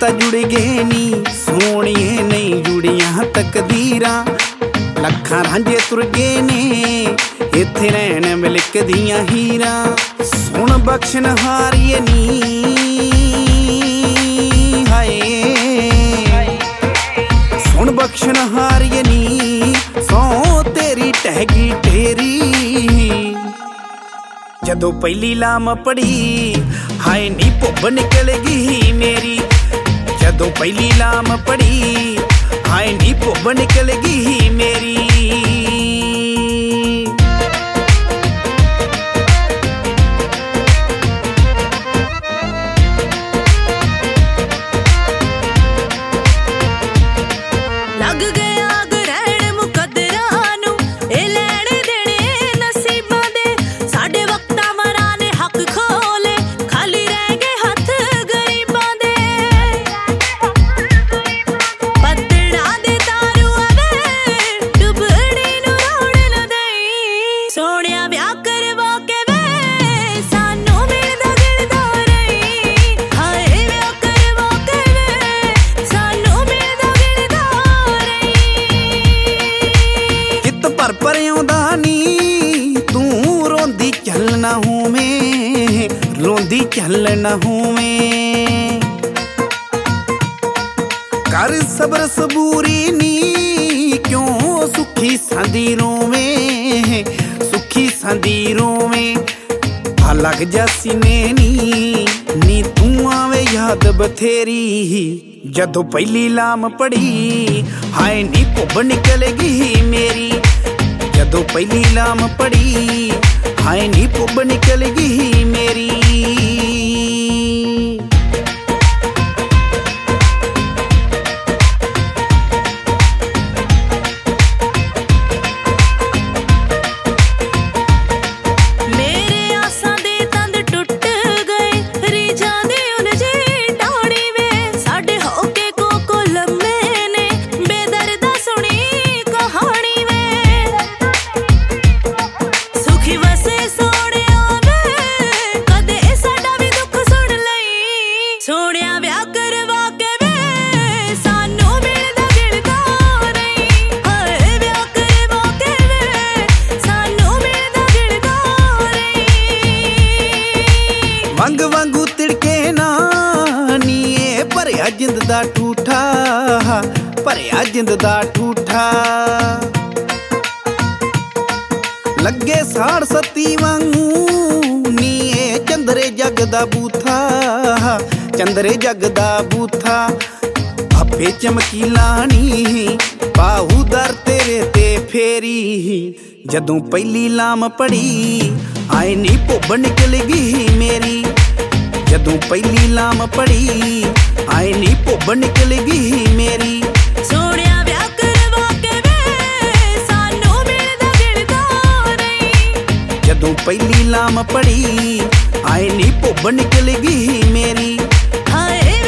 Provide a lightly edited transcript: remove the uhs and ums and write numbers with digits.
ਤਾਂ ਜੁੜ ਗਏ ਨੀ ਸੋਹਣੀਏ ਨਹੀਂ ਜੁੜੀਆਂ ਤਕਦੀਰਾਂ। ਲੱਖਾਂ ਰਾਂਝੇ ਤੁਰ ਗਏ ਨੇ ਇੱਥੇ ਰਹਿਣ ਮਿਲਕ ਦੀਆਂ ਹੀਰਾਂ। ਸੁਣ ਬਖਸ਼ਣ ਹਾਰੀਏ ਨੀ ਹਾਏ ਸੁਣ ਬਖਸ਼ਣ ਹਾਰੀਏ ਨੀ ਸੌ ਤੇਰੀ ਟਹਿ ਗਈ ਢੇਰੀ। ਜਦੋਂ ਪਹਿਲੀ ਲਾਮ ਪੜੀ ਹਾਏ ਨੀ ਭੁੱਬ ਨਿਕਲ ਗਈ ਮੇਰੀ। ਜਦੋਂ ਪਹਿਲੀ ਲਾਮ ਪੜੀ ਹਾਏ ਨੀ ਭੁੱਬ ਨਿਕਲ ਗਈ ਮੇਰੀ। ਲੱਗ ਗਿਆ ਗ੍ਰਹਿਣ ਮੁਕੱਦਰਾਂ ਨੂੰ ਇਹ ਲੈਣ ਦੇਣੇ ਨਸੀਬਾਂ ਦੇ। ਸਾਡੇ ਵਕਤਾਂ ਮਰਾਂ ਨੇ ਹੱਕ ਖੋਲੇ ਖਾਲੀ ਰਹਿ ਗਏ ਹੱਥ ਗਰੀਬਾਂ ਦੇ। ਪੱਤੜਾਂ ਦੇ ਤਾਰੂ ਆਵੇ ਡੁੱਬੜੀ ਨੂੰ ਰੋਣ ਨਾ ਦੇਈ। ਸੋਹਣਿਆ ਵਿਆਹ ਕਰਵਾ ਕੇ ਵੇ ਸਾਨੂੰ ਮਿਲਦਾ ਗਿਲਦਾ ਰਹੀ। ਹਾਏ ਵਿਆਹ ਕਰਵਾ ਕੇ ਵੇ ਸਾਨੂੰ ਮਿਲਦਾ ਗਿਲਦਾ ਚਿੱਤ ਭਰ ਆਉਂਦਾ ਨੀ ਤੂੰ ਰੋਂਦੀ ਚੱਲ ਨਾ ਹੋਵੇਂ ਰੋਂਦੀ ਚੱਲ ਨਾ ਹੋਵੇਂ। ਕਰ ਸਬਰ ਸਬੂਰੀ ਨੀ ਕਿਉਂ ਸੁੱਖੀ ਸਾਂਦੀ ਰੋਵੇਂ ਸੁੱਖੀ ਸਾਂਦੀ ਰੋਵੇਂ। ਆ ਲੱਗ ਜਾ ਸੀਨੇ ਨੀ ਤੂੰ ਆਵੇ ਯਾਦ ਬਥੇਰੀ। ਜਦੋਂ ਪਹਿਲੀ ਲਾਮ ਪੜੀ ਹਾਏ ਨੀ ਭੁੱਬ ਨਿਕਲ ਗਈ ਮੇਰੀ। ਜਦੋਂ ਪਹਿਲੀ ਲਾਮ ਪੜੀ ਹਾਏ ਨੀ ਭੁੱਬ ਨਿਕਲ ਗਈ ਮੇਰੀ। ਮੇਰੇ ਆਸਾਂ ਦੇ ਤੰਦ ਟੁੱਟ ਗਏ ਰੀਝਾਂ ਦੇ ਉਲਝੇ ਡਾਣੀ ਵੇ। ਸਾਡੇ ਹੋ ਕੇ ਕੋਕੋ ਲੰਮੇ ਨੇ ਬੇਦਰਦਾ ਸੁਣੀ ਕਹਾਣੀ ਵੇ। ਸੁਖੀ ਵਸੇ ਸੋਹਣਿਆ ਵੇ ਕਦੇ ਸਾਡਾ ਵੀ ਦੁੱਖ ਸੁਣ ਲਈ। ਸੋਹਣਿਆ ਵਿਆਹ ਕਰਵਾ ਕੇ ਵੇ ਸਾਨੂੰ ਮਿਲਦਾ ਗਿਲਦਾ ਨਹੀਂ। ਹਾਏ ਵਿਆਹ ਕਰਵਾ ਕੇ ਵੇ ਸਾਨੂੰ ਮਿਲਦਾ ਗਿਲਦਾ ਨਹੀਂ। ਮੰਗ ਵਾਂਗੂ ਤਿੜਕੇ ਨਾ ਨੀ ਇਹ ਭਰਿਆ ਜਿੰਦ ਦਾ ਠੂਠਾ ਭਰਿਆ ਜਿੰਦ ਦਾ ਠੂਠਾ। ਲੱਗੇ ਸਾੜ ਸੱਤੀ ਵਾਂਗੂ ਨੀ ਇਹ ਚੰਦਰੇ ਜੱਗ ਦਾ ਬੂਥਾ ਚੰਦਰੇ ਜੱਗ ਦਾ ਬੂਥਾ। ਆਪੇ ਚਮਕੀਲਾ ਨੀ ਬਾਹੂ ਦਰ ਤੇਰੇ ਤੇ ਫੇਰੀ। ਜਦੋਂ ਪਹਿਲੀ ਲਾਮ ਪੜੀ ਆਏ ਨੀ ਭੁੱਬ ਨਿਕਲ ਗਈ ਮੇਰੀ। ਜਦੋਂ ਪਹਿਲੀ ਲਾਮ ਪੜੀ ਆਏ ਨੀ ਭੁੱਬ ਨਿਕਲ ਗਈ ਮੇਰੀ। ਸੋਹਣਿਆ ਵਿਆਹ ਕਰਵਾ ਕੇ ਵੇ ਸਾਨੂੰ ਮਿਲਦਾ ਗਿਲਦਾ ਨਹੀਂ। ਜਦੋਂ ਪਹਿਲੀ ਲਾਮ ਪੜੀ ਆਏ ਨੀ ਭੁੱਬ ਨਿਕਲ ਗਈ ਮੇਰੀ। ਹਾਏ